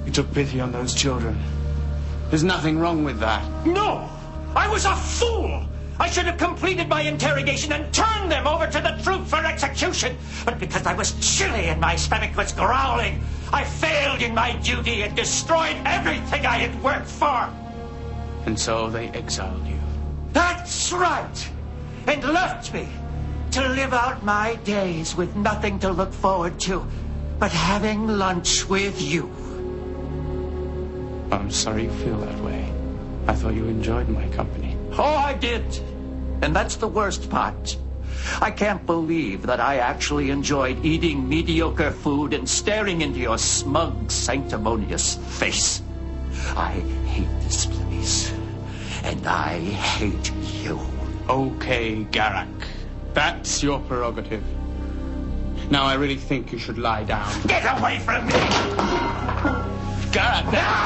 You took pity on those children. There's nothing wrong with that. No! I was a fool! I should have completed my interrogation and turned them over to the troop for execution. But because I was chilly and my stomach was growling, I failed in my duty and destroyed everything I had worked for. And so they exiled you. That's right! And left me to live out my days with nothing to look forward to but having lunch with you. I'm sorry you feel that way. I thought you enjoyed my company. Oh, I did. And that's the worst part. I can't believe that I actually enjoyed eating mediocre food and staring into your smug, sanctimonious face. I hate this place. And I hate you. Okay, Garak. That's your prerogative. Now I really think you should lie down. Get away from me! Garak!